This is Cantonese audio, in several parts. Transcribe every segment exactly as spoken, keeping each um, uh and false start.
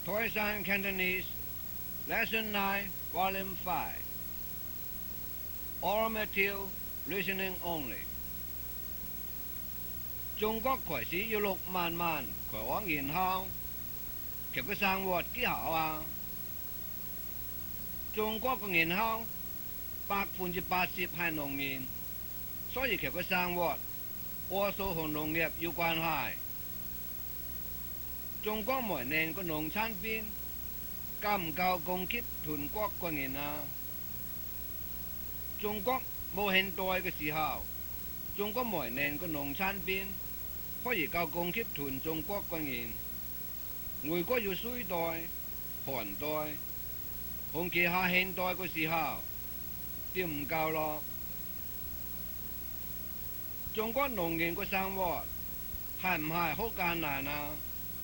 Khoisan Cantonese, Lesson nine, Volume five. Oral material, listening only. 中國開始要六萬萬佢往然後，佢嘅生活幾好啊？中國嘅然後百分之八十係農業，所以佢嘅生活多數同農業有關係。中國每年嘅農產品夠唔夠供給全國嘅人啊？中國冇現代嘅時候，中國每年嘅農產品可以夠供給全中國嘅人。如果要衰代、寒代，同其下現代嘅時候，就唔夠咯。中國農業嘅生活係唔係好艱難啊？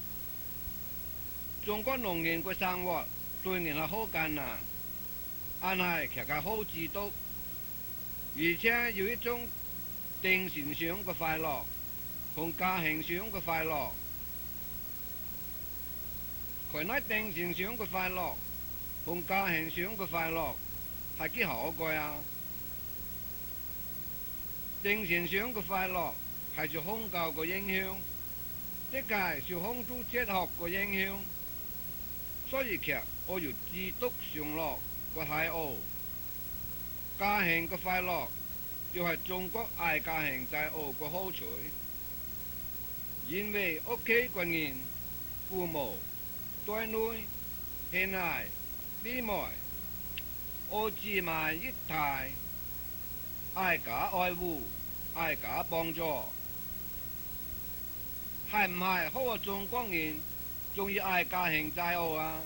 中國農業嘅生活雖然係好艱難，但係其實好知足，而且有一種精神上嘅快樂同家庭上嘅快樂。佢喺精神上嘅快樂同家庭上嘅快樂係幾可貴啊！精神上嘅快樂係受宗教嘅影響，即係受孔子哲學嘅影響。所以其實我要知足常樂嘅係我家庭嘅快樂，就係中國愛家庭在我嘅好處，因為屋企嘅人、父母、仔女、兄弟、姊妹，我姊妹一體，愛家愛護，愛家幫助，係唔係好個中國人仲要愛家庭在我啊？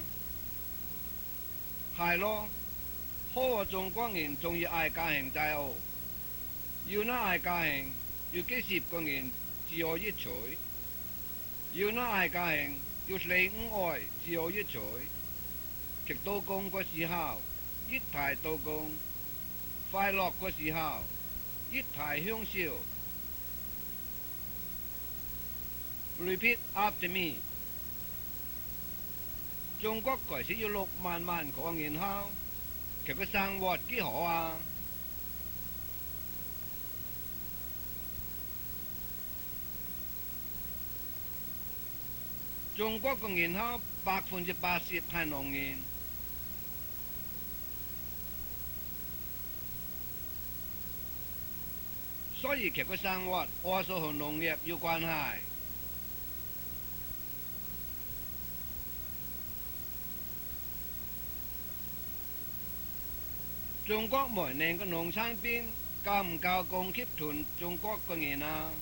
係咯，好個中國人仲要愛家庭在我，要那愛家庭要幾十個人自我一取，要那愛家庭要四五愛自我一取，極到工嘅時候一齊到工，快樂嘅時候一齊享受。Repeat after me。中國開始要六萬萬個人後，佢嘅生活幾好啊？中國嘅人口百分之八十係農業，所以佢嘅生活多數同農業有關係。中國每年嘅農產品夠唔夠供給全中國嘅人啊？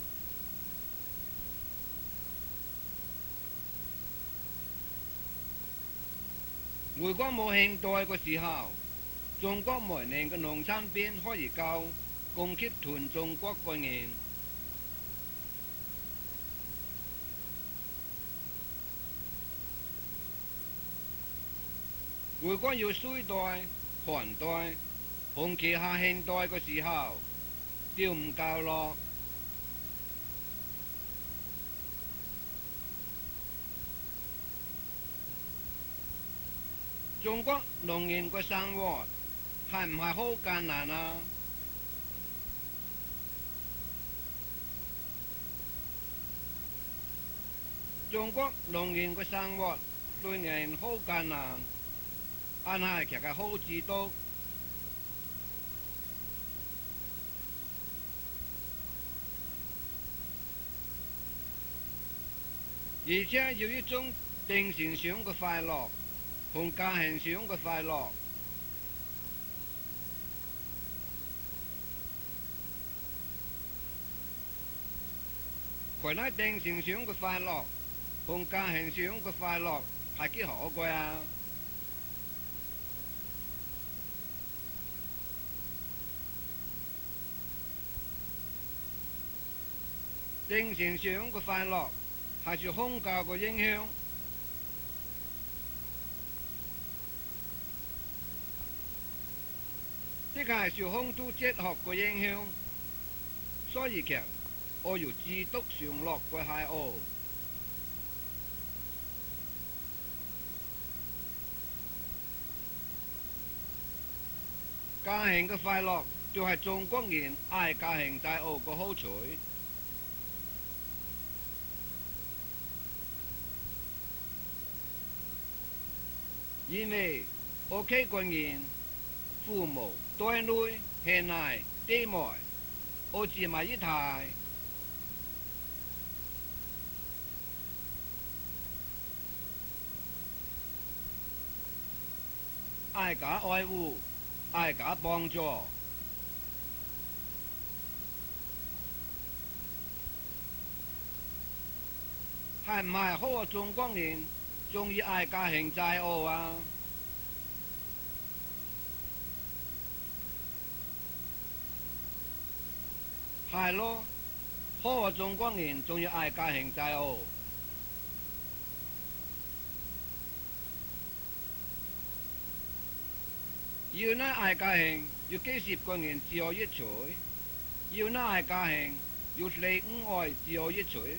如果冇現代嘅時候，中國每年嘅農產品可以夠供給全中國嘅人。如果要衰代、寒代同其下現代嘅時候，就唔夠咯。中國農業嘅生活係唔係好艱難啊？中國農業嘅生活雖然好艱難，但係其實好知足。而且有一種精神上嘅快樂同家庭上嘅快樂。佢喺精神上嘅快樂同家庭上嘅快樂係幾可貴啊？精神上嘅快樂係受宗教嘅影響，即係受孔子哲學嘅影響，所以其實我要知足常樂嘅係我家庭嘅快樂就係中國人愛家庭在澳嘅好處。因為屋企軍人父母對女兄弟姊妹我住埋一齊，愛家愛護，愛家幫助，係唔係好多中國人中意愛家庭在澳啊？係咯，好多中國人中意愛家庭在澳。要那愛家庭，要幾十個人只有一嘴；要那愛家庭，要四五愛只有一嘴。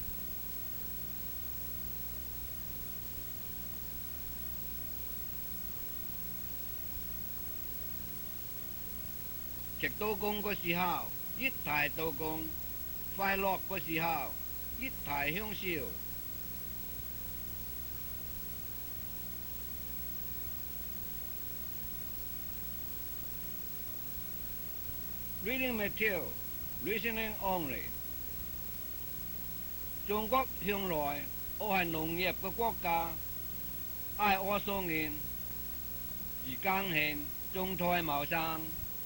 食刀工嘅時候，一齊刀工；快樂嘅時候，一齊享受。Reading material, listening only。中國向來我係農業嘅國家，愛我送人而耕獻種菜謀生。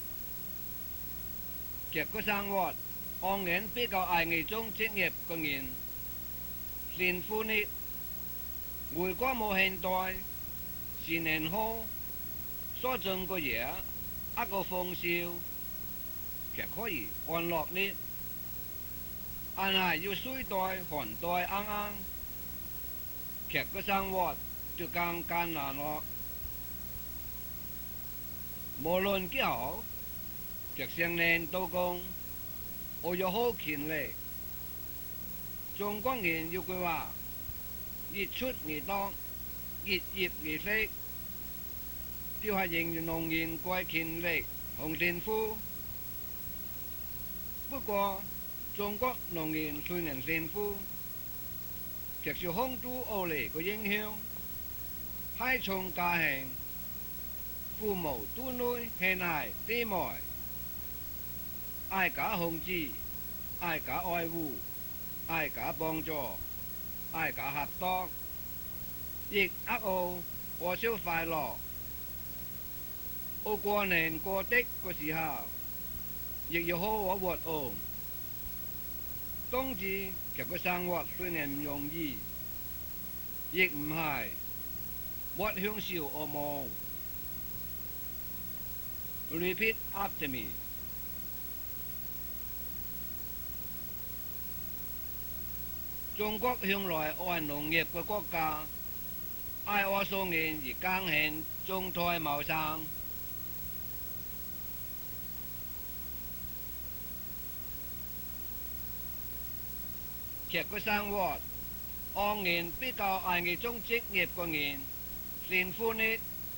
這個生活，我人比較愛呢種職業嘅人，幸福呢。如果冇現代十年後所種嘅嘢一個豐收，其實可以安樂呢。但係要水袋寒袋啱啱，其實個生活就更艱難咯。無論幾好，其實成年刀工，我有好勤力。中國人有句話：日出而當，日入而息，就係形容農人過勤力同幸福。不過，中國農人雖然幸福，卻受洪都惡劣嘅影響，係從家庭、父母、子女、兄弟姊妹，愛家控制，愛家愛護，愛家幫助，愛家合作，亦呃我我少快樂。我過年過節嘅時候，亦要好好活哦。冬至其實個生活雖然唔容易，亦唔係冇享受我冇。Repeat after me。中國向來愛農業嘅國家，愛我送人而耕獻種菜謀生。其實個生活，我人比較愛呢種職業嘅人，幸福呢。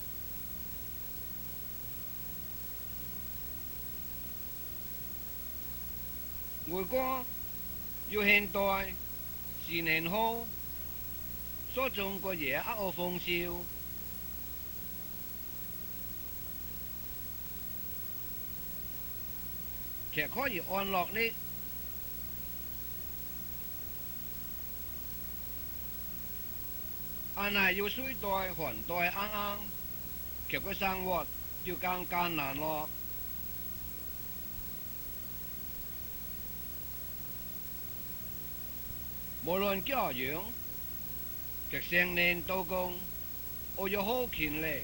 如果要現代十年後所種嘅嘢一個豐收，其實可以安樂呢。但係要水袋寒袋啱啱，其實個生活就更艱難咯。無論幾何樣，其實成年刀工，我有好勤力。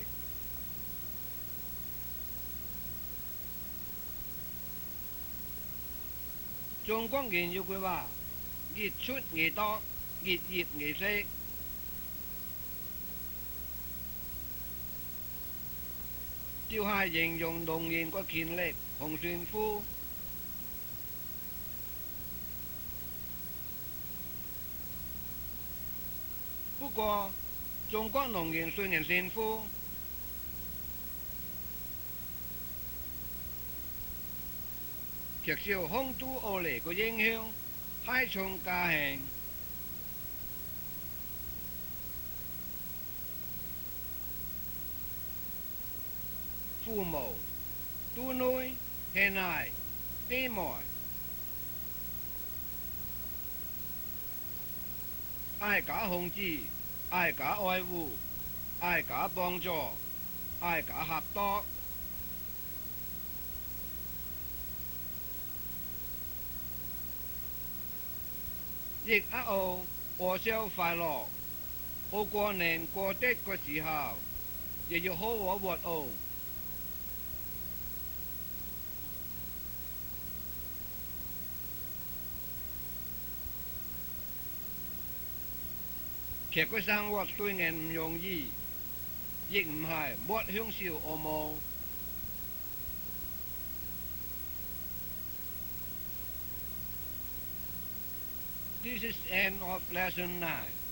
中國人有句話：日出而作，日入而息。就係形容農人個勤力同幸福。不過，中國農人雖然幸福， 缺少風都惡劣嘅影響，害蟲加興。父母、子女、兄弟、姊妹，愛家控制，愛家愛護，愛家幫助，愛家合作。亦啊哦，和笑快樂，好過年過節嘅時候，亦要好好活哦。其實生活雖然唔容易，亦唔係沒享受惡夢。This is end of lesson nine.